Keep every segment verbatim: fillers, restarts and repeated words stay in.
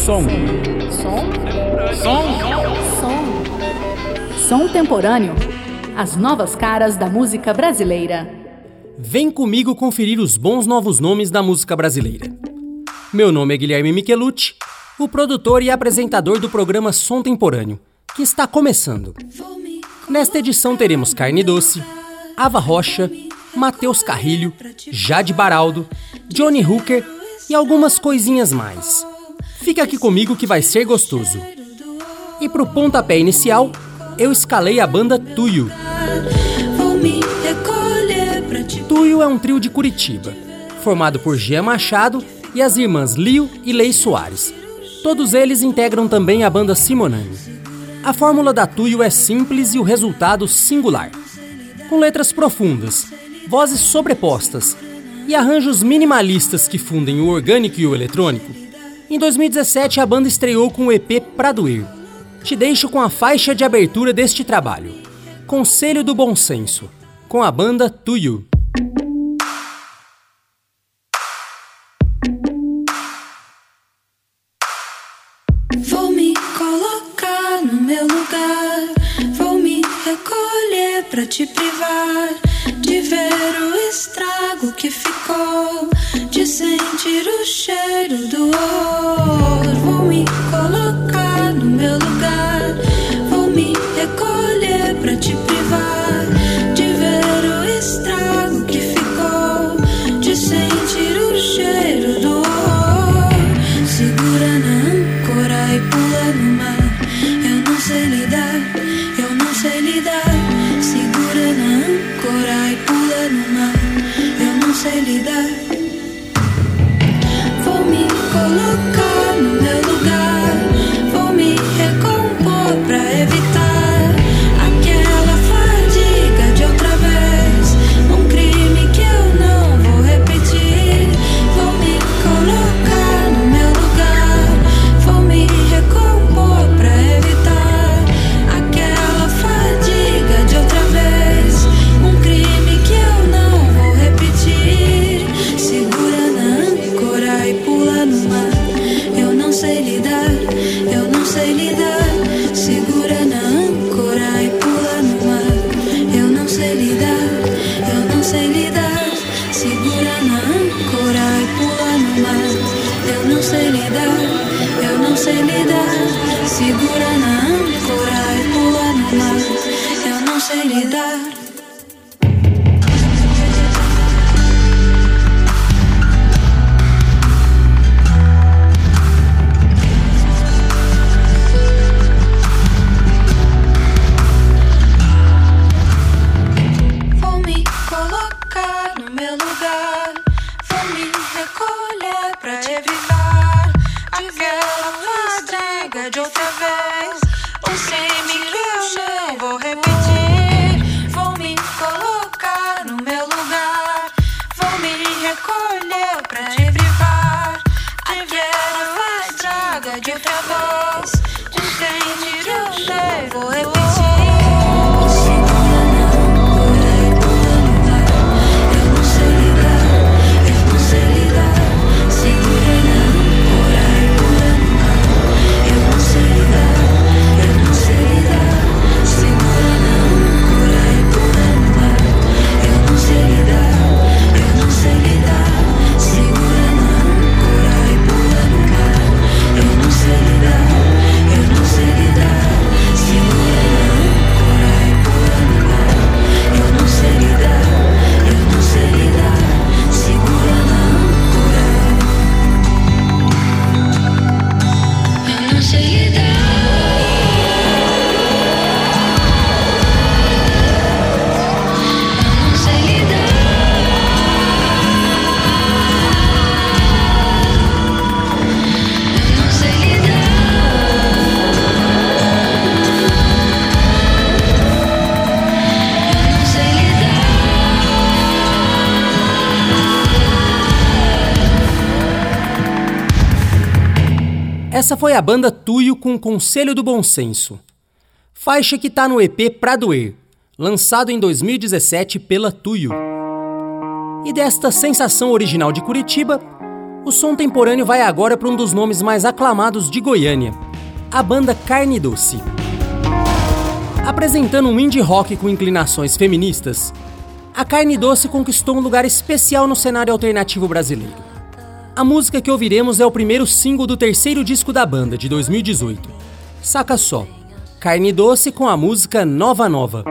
Som. Som? Som. Som. Som temporâneo. As novas caras da música brasileira. Vem comigo conferir os bons novos nomes da música brasileira. Meu nome é Guilherme Michelucci, o produtor e apresentador do programa Som Temporâneo, que está começando. Nesta edição teremos Carne Doce, Ava Rocha, Matheus Carrilho, Jade Baraldo, Johnny Hooker e algumas coisinhas mais. Fica aqui comigo que vai ser gostoso. E pro pontapé inicial, eu escalei a banda Tuyo. Tuyo é um trio de Curitiba, formado por Jean Machado e as irmãs Lio e Lei Soares. Todos eles integram também a banda Simonani. A fórmula da Tuyo é simples e o resultado singular. Com letras profundas, vozes sobrepostas e arranjos minimalistas que fundem o orgânico e o eletrônico, em dois mil e dezessete a banda estreou com o E P Pra Doer. Te deixo com a faixa de abertura deste trabalho, Conselho do Bom Senso, com a banda Tuyo. Vou me colocar no meu lugar, vou me recolher pra te privar de ver o estrago que ficou, de sentir o cheiro do horror. Vou me colocar no meu lugar, vou me recolher pra te privar de ver o estrago que ficou, de sentir o cheiro do horror. Segura na âncora e pula no mar. Eu não sei lidar, eu não sei lidar. Segura na âncora e pula no mar. Eu não sei lidar. Vou me colocar no meu lugar, vou me recompor pra evitar aquela fadiga de outra vez, um crime que eu não vou repetir. Vou me colocar no meu lugar, vou me recompor pra evitar aquela fadiga de outra vez, um crime que eu não vou repetir. Segura na âncora e pula no mar. Eu não sei lidar, eu não sei lidar. Segura na âncora e pula no mar. Eu não sei lidar, eu não sei lidar. Segura na âncora e pula no mar. Eu não sei lidar, eu não sei lidar. Segura na âncora e pula no mar. Eu não sei lidar. Vou me colocar no meu lugar, vou me recolher pra evitar aquela fadiga de outra vez, um crime que eu não vou repetir. Vou me colocar no meu lugar, vou me recolher pra evitar aquela fadiga de outra vez, um crime que eu não vou repetir. Essa foi a banda Tuyo com Conselho do Bom Senso. Faixa que tá no E P Pra Doer, lançado em dois mil e dezessete pela Tuyo. E desta sensação original de Curitiba, O som temporâneo vai agora para um dos nomes mais aclamados de Goiânia, a banda Carne Doce. Apresentando um indie rock com inclinações feministas, a Carne Doce conquistou um lugar especial no cenário alternativo brasileiro. A música que ouviremos é o primeiro single do terceiro disco da banda, de dois mil e dezoito. Saca só, Carne Doce com a música Nova Nova.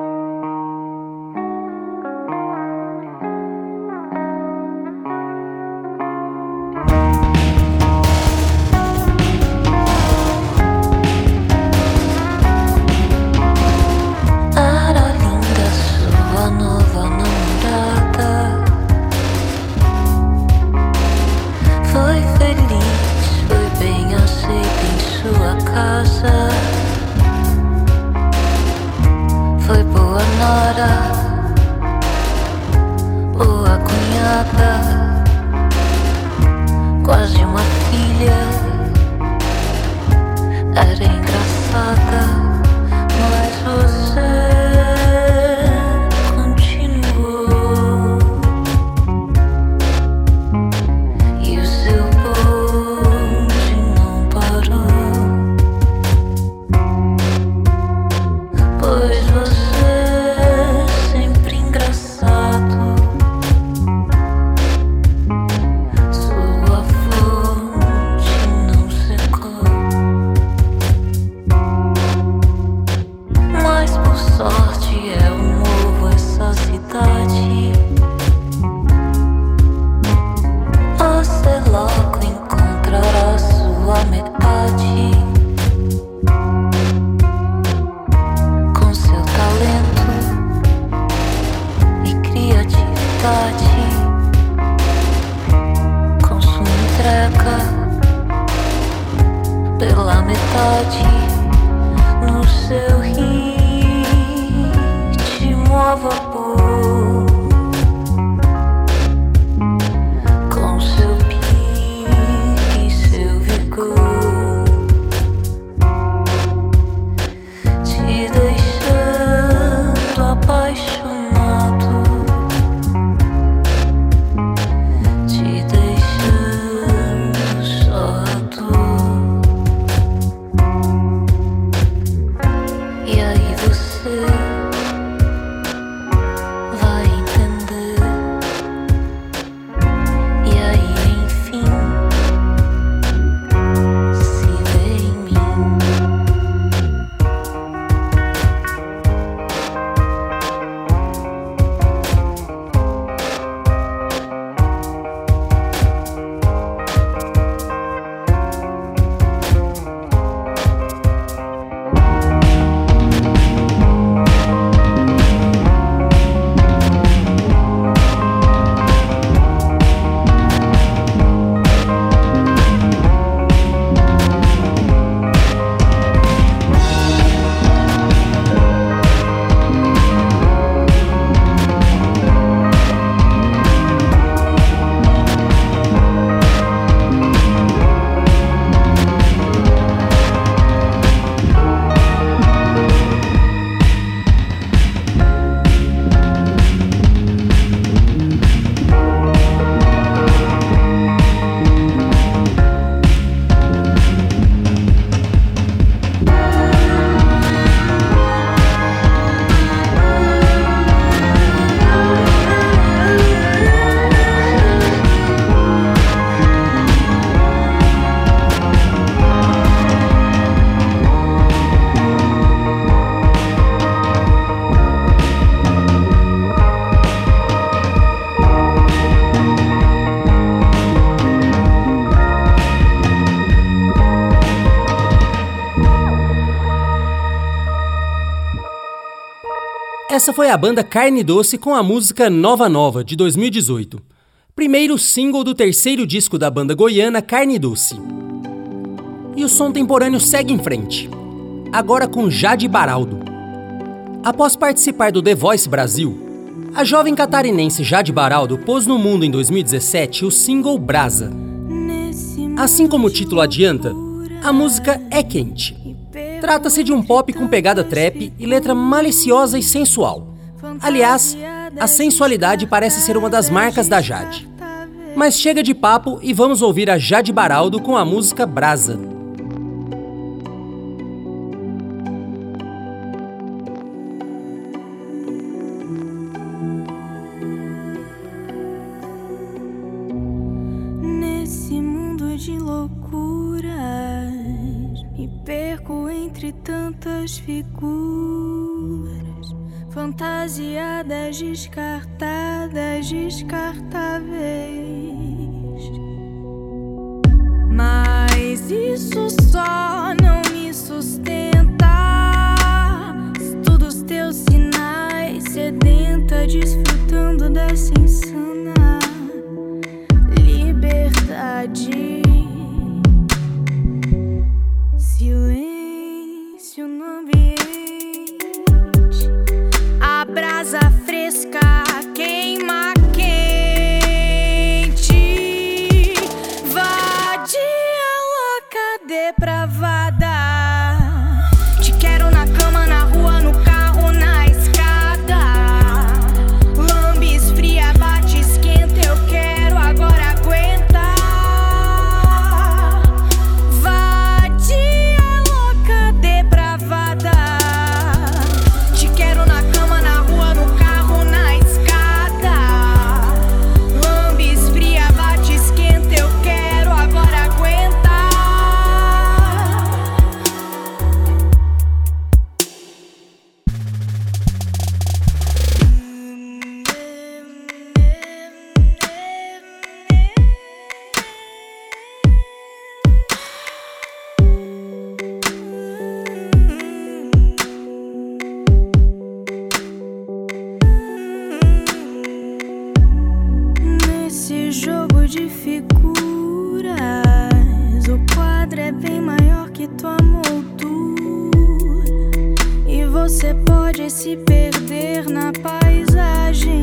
Foi boa nora, boa cunhada, quase uma filha. Era engraçada, mas você continuou. E o seu bonde não parou, pois você sempre engraçado. Sua fonte não secou, mas por sorte é um ovo essa cidade. Você logo encontrará sua metade, com seu talento e criatividade, com sua entrega pela metade, no seu ritmo a vapor, com seu pique e seu vigor, te deixando apaixonado, te deixando só à toa. E aí você vai entender. E aí enfim se vê em mim. Essa foi a banda Carne Doce com a música Nova Nova, de dois mil e dezoito. Primeiro single do terceiro disco da banda goiana Carne Doce. E o som temporâneo segue em frente, agora com Jade Baraldo. Após participar do The Voice Brasil, a jovem catarinense Jade Baraldo pôs no mundo em dois mil e dezessete o single Brasa. Assim como o título adianta, a música é quente. Trata-se de um pop com pegada trap e letra maliciosa e sensual. Aliás, a sensualidade parece ser uma das marcas da Jade. Mas chega de papo e vamos ouvir a Jade Baraldo com a música Brasa. Nesse mundo de loucuras, me perco entre tantas figuras, fantasiadas, descartadas, descartáveis. Mas isso só não me sustenta. Estudo os teus sinais, sedenta, desfrutando dessa insana liberdade. Silêncio no ambiente, a brasa fresca queima quente, vadia, louca, depravada. Te quero na cama, na rua, no carro, na escada. Lambes fria, bate, esquenta, eu quero agora aguentar. Vadia, louca, depravada. Te quero na cama, na rua, no carro, na escada. Lambes fria, bate, esquenta, eu quero agora aguentar. Nesse jogo de figuras, o quadro é bem maior que tua moldura, e você pode se perder na paisagem.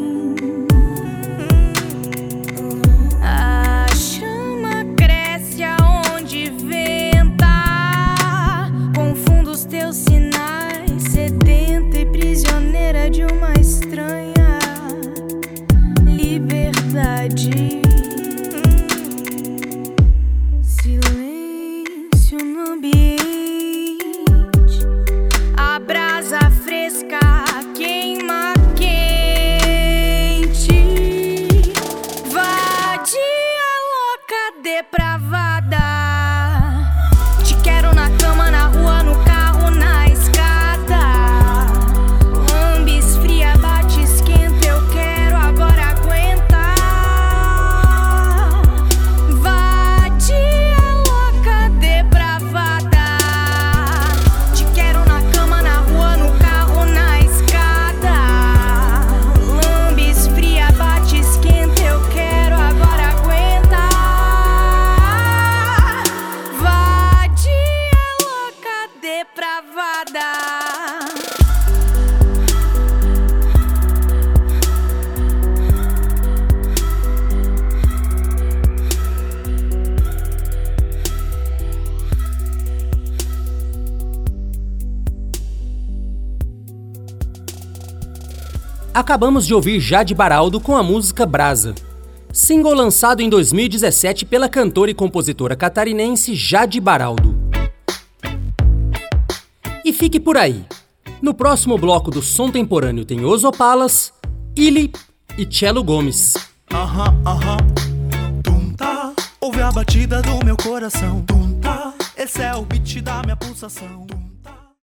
A chama cresce aonde venta, confundo os teus sinais, sedenta e prisioneira de uma estranha liberdade. Silêncio no ambiente, a brasa fresca queima quente, vadia, louca, depravada. Te quero na cama, na rua, no carro, na escada. Lambes fria, bate, esquenta, eu quero agora aguentar. Vadia, louca, depravada. Te quero na cama, na rua, no carro, na escada. Lambes fria, bate, esquenta, eu quero agora aguentar. Vadia, louca, depravada. Acabamos de ouvir Jade Baraldo com a música Brasa, single lançado em dois mil e dezessete pela cantora e compositora catarinense Jade Baraldo. E fique por aí. No próximo bloco do Som Temporâneo tem Os Opalas, Illy e Cello Gomes. Aham, aham, tum-tá, ouve a batida do meu coração, tum-tá, esse é o beat da minha pulsação. Tum.